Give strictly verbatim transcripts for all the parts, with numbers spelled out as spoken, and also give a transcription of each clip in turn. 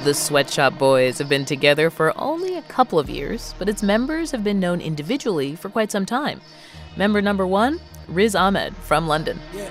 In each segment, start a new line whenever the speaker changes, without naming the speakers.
The Sweat Shop Boys have been together for only a couple of years, but its members have been known individually for quite some time. Member number one, Riz Ahmed from London.
Yeah.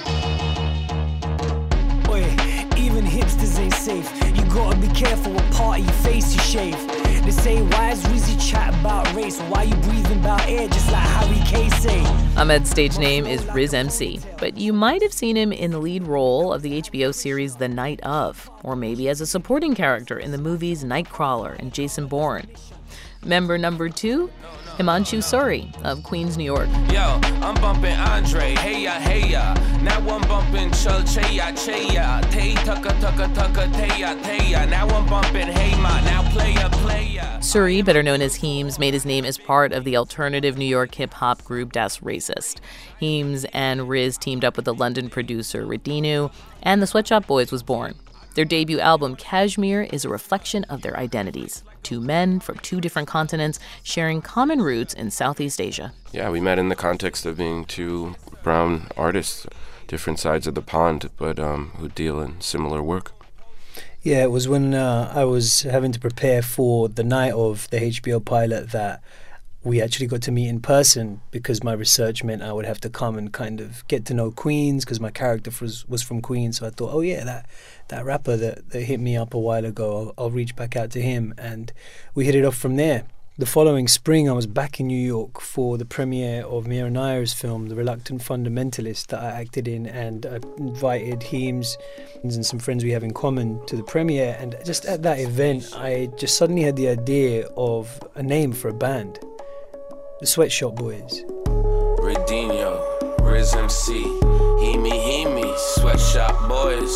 Boy, even hipsters ain't safe. You gotta be careful what part of your face you shave. They say, why is Rizzy chat about race? Why you breathing about air just like Harry K say?
Ahmed's stage name is Riz M C, but you might have seen him in the lead role of the H B O series The Night Of, or maybe as a supporting character in the movies Nightcrawler and Jason Bourne. Member number two, Himanshu Suri of Queens, New York.
Yo, I'm bumping Andre, hey ya, hey ya. Now I'm bumping Chul Cheya, Cheya. Tay Tucka Tucka Tucka Taya, Taya. Now I'm bumping Hey Ma, now playa, playa.
Suri, better known as Heems, made his name as part of the alternative New York hip-hop group Das Racist. Heems and Riz teamed up with the London producer Radinu, and the Sweat Shop Boys was born. Their debut album, Kashmir, is a reflection of their identities. Two men from two different continents sharing common roots in Southeast Asia.
Yeah, we met in the context of being two brown artists, different sides of the pond, but um, who deal in similar work.
Yeah, it was when uh, I was having to prepare for the night of the H B O pilot that we actually got to meet in person, because my research meant I would have to come and kind of get to know Queens, because my character was was from Queens. So I thought, oh yeah, that that rapper that, that hit me up a while ago, I'll, I'll reach back out to him. And we hit it off from there. The following spring, I was back in New York for the premiere of Mira Nair's film, The Reluctant Fundamentalist, that I acted in, and I invited Heems and some friends we have in common to the premiere. And just at that event, I just suddenly had the idea of a name for a band. The Sweat Shop Boys.
Redinho, Riz M C, Hemi Hemi, Sweat Shop Boys.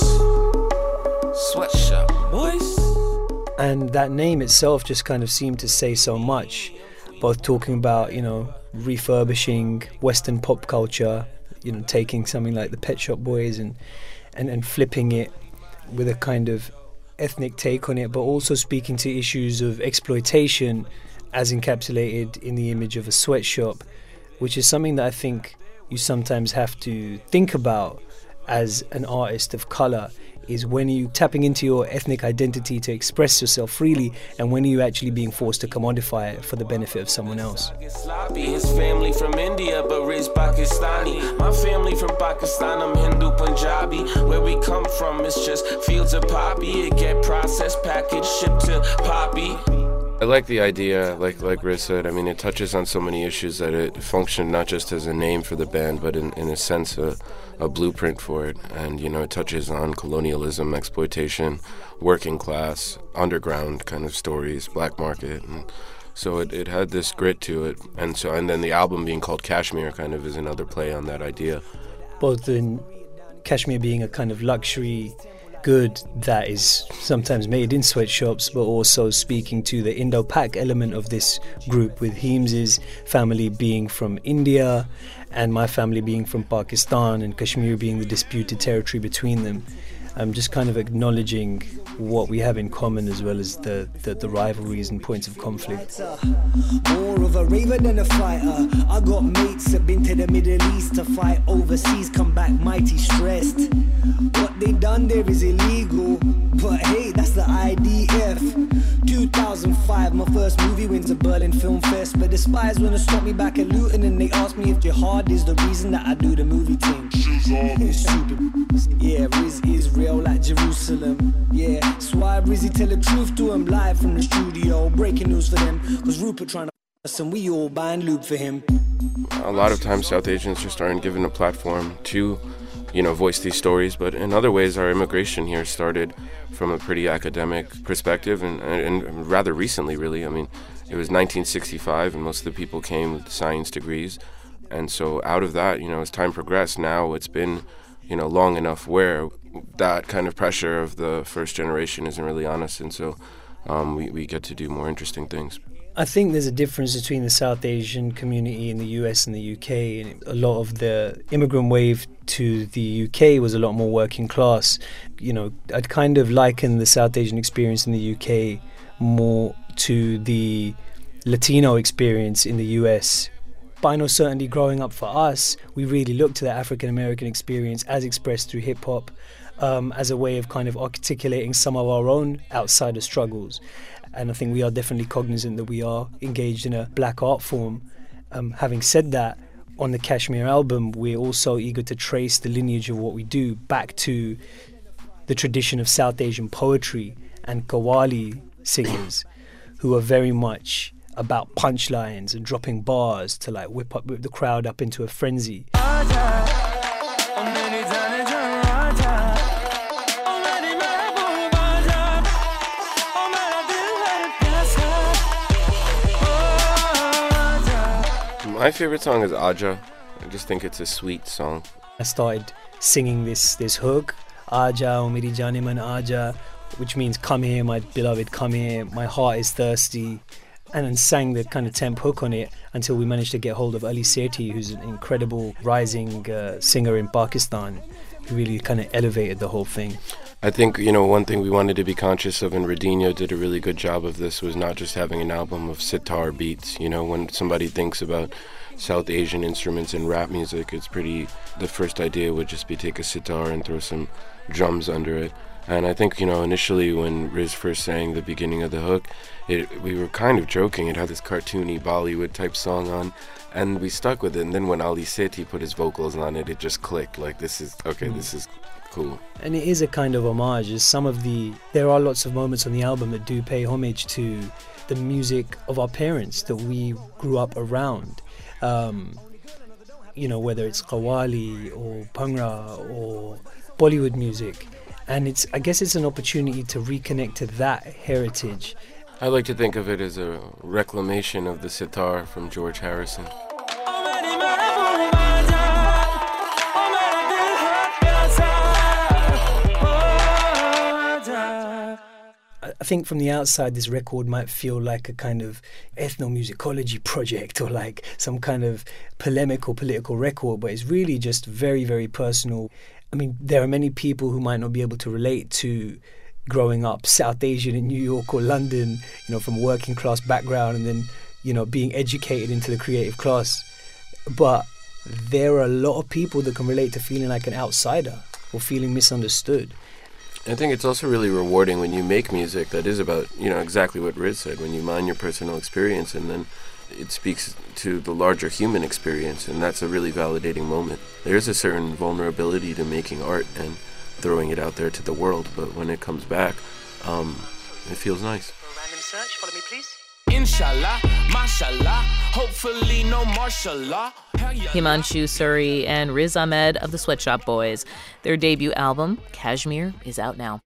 Sweat Shop Boys.
And that name itself just kind of seemed to say so much, both talking about, you know, refurbishing Western pop culture, you know, taking something like the Pet Shop Boys and, and, and flipping it with a kind of ethnic take on it, but also speaking to issues of exploitation as encapsulated in the image of a sweatshop, which is something that I think you sometimes have to think about as an artist of color, is when are you tapping into your ethnic identity to express yourself freely, and when are you actually being forced to commodify it for the benefit of someone else.
His family from India, but Riz Pakistani. My family from Pakistan, I'm Hindu Punjabi. Where we come from, it's just fields of poppy. It get processed, packaged, shipped to Poppy.
I like the idea, like like Riz said. I mean, it touches on so many issues that it functioned not just as a name for the band, but in, in a sense a, a blueprint for it. And, you know, it touches on colonialism, exploitation, working class, underground kind of stories, black market. And so it, it had this grit to it. And so and then the album being called Kashmir kind of is another play on that idea.
Both in Kashmir being a kind of luxury good that is sometimes made in sweatshops, but also speaking to the Indo-Pak element of this group, with Heems's family being from India and my family being from Pakistan, and Kashmir being the disputed territory between them. I'm just kind of acknowledging what we have in common, as well as the, the, the rivalries and points of conflict.
More of a raver than a fighter. I got mates that been to the Middle East to fight overseas, come back mighty stressed. What they done there is illegal, but hey, that's the I D F. two thousand five, my first movie wins a Berlin Film Fest, but the spies wanna stop me back at Luton, and they ask me if jihad is the reason that I do the movie thing. Stupid. Yeah, Riz is real like Jerusalem. Yeah, so why Rizzy tell the truth to him live from the studio. Breaking news for them, cause Rupert trying to us and we all buying loop for him.
A lot of times South Asians just aren't given a platform to, you know, voice these stories, but in other ways our immigration here started from a pretty academic perspective, and, and rather recently, really. I mean, it was nineteen sixty-five and most of the people came with science degrees, and so out of that, you know, as time progressed, now it's been, you know, long enough where that kind of pressure of the first generation isn't really on us, and so um, we, we get to do more interesting things.
I think there's a difference between the South Asian community in the U S and the U K. And a lot of the immigrant wave to the U K was a lot more working class. You know, I'd kind of liken the South Asian experience in the U K more to the Latino experience in the U S. But I know certainly growing up for us, we really looked to the African American experience as expressed through hip hop, um, as a way of kind of articulating some of our own outsider struggles. And I think we are definitely cognizant that we are engaged in a black art form. Um, having said that, on the Kashmir album, we're also eager to trace the lineage of what we do back to the tradition of South Asian poetry and Qawwali singers, who are very much about punchlines and dropping bars to like whip up whip the crowd up into a frenzy.
My favorite song is Aja. I just think it's a sweet song.
I started singing this this hook, Aja o meri jane man Aja, which means come here, my beloved, come here, my heart is thirsty, and then sang the kind of temp hook on it until we managed to get hold of Ali Sethi, who's an incredible rising uh, singer in Pakistan, who really kind of elevated the whole thing.
I think, you know, one thing we wanted to be conscious of, and Radinho did a really good job of this, was not just having an album of sitar beats. You know, when somebody thinks about South Asian instruments in rap music, it's pretty, the first idea would just be take a sitar and throw some drums under it. And I think, you know, initially when Riz first sang the beginning of the hook, it, we were kind of joking. It had this cartoony Bollywood type song on, and we stuck with it. And then when Ali Sethi put his vocals on it, it just clicked. Like, this is, okay, mm. this is cool.
And it is a kind of homage. As some of the, there are lots of moments on the album that do pay homage to the music of our parents that we grew up around. Um, you know, whether it's Qawwali or Bhangra or Bollywood music. And it's, I guess it's an opportunity to reconnect to that heritage.
I like to think of it as a reclamation of the sitar from George Harrison.
I think from the outside, this record might feel like a kind of ethnomusicology project or like some kind of polemic or political record, but it's really just very, very personal. I mean, there are many people who might not be able to relate to growing up South Asian in New York or London, you know, from working class background and then, you know, being educated into the creative class. But there are a lot of people that can relate to feeling like an outsider or feeling misunderstood.
I think it's also really rewarding when you make music that is about, you know, exactly what Riz said, when you mine your personal experience and then it speaks to the larger human experience, and that's a really validating moment. There's a certain vulnerability to making art and throwing it out there to the world, but when it comes back, um, it feels nice.
Random search, follow me please.
Inshallah, mashallah, hopefully no martial law.
Himanshu Suri and Riz Ahmed of the Sweatshop Boys. Their debut album, Kashmir, is out now.